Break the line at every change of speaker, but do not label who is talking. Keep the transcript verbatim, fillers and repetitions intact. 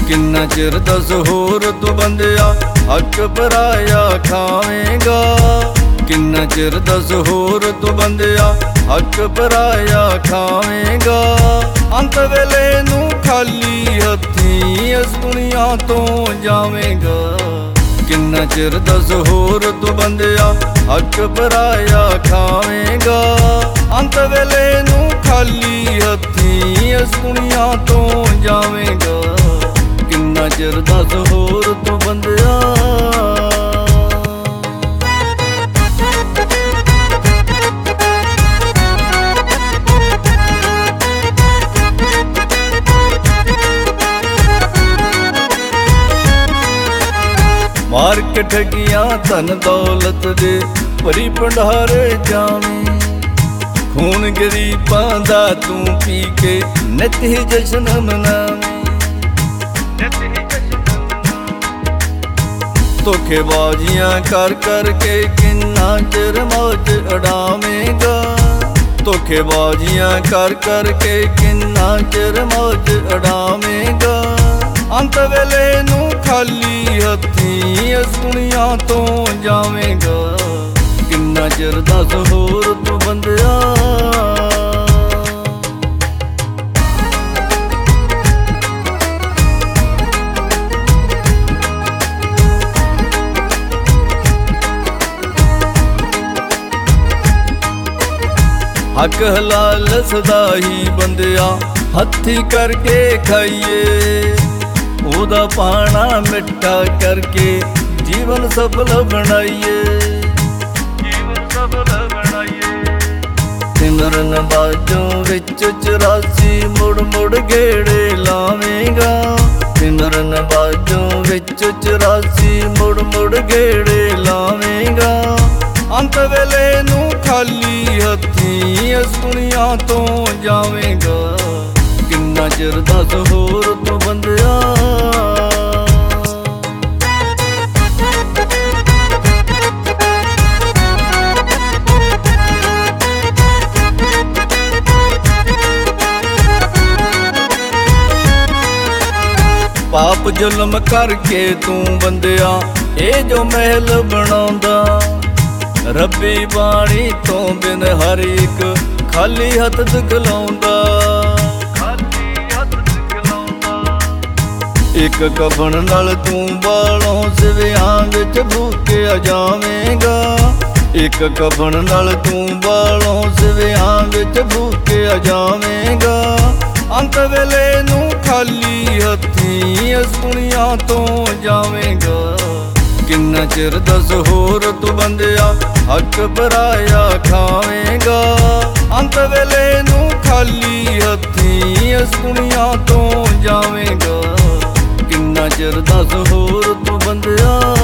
किन्ना चिर दस होर तू बंदिया हक पराया खावेगा। किन्ना चिर दस होर तू बंदिया हक पराया खावेगा। अंत वेले नू खाली हथी इस दुनिया तो जावेगा। किन्ना चिर दस होर तू बंदिया हक पराया खावेगा। अंत वेले नू खाली हथी इस दुनिया तो जावेगा। किन्ना चिर दस होर तू बंदिया। मार के ठगियां धन दौलत दे भरी भंडारे जावें। खून गरीबां दा तू पी के नित ही जश्न मनावें। धोखेबाजियां कर कर के किन्ना चिर मौज उड़ावेगा। धोखेबाजियां कर कर के किन्ना चिर मौज उड़ावेगा। अंत वेले नू खाली हथी इस दुनिया तो जावेगा। किन्ना चिर दस होर तू बंदिया। हक हलाल सदा ही बंदिया हथी करके खाइए। ओदा पाना मिठा करके जीवन सफल बनाइए। जीवन सफल बनाइए। सिमरन बाजों विच चौरासी मुड़ मुड़ गेड़े लावेगा। सिमरन बाजों विच चौरासी मुड़ मुड़ गेड़े लावेगा। अंत वेले नू खाली हथी इस दुनिया तो जावेगा। किन्ना चिर दस होर तू बंदिया। पाप जुल्म करके तू बंदिया ए जो महल बनाउंदा। रब्बी बाणी तो बिन हर एक खाली हथ दिखलाउंदा। एक कफन नाल तू बालों सिवियां विच भूके जावेगा। एक कफन नाल तू बालों सिवियां विच भूके जावेगा। अंत वेले नू खाली हथी इस दुनिया तो जावेगा। किन्ना चिर दस होर तू बंदिया हक पराया खावेगा। अंत वेले नू खाली हथी इस दुनिया तो जावेगा। किन्ना चिर दस होर तू बंदिया।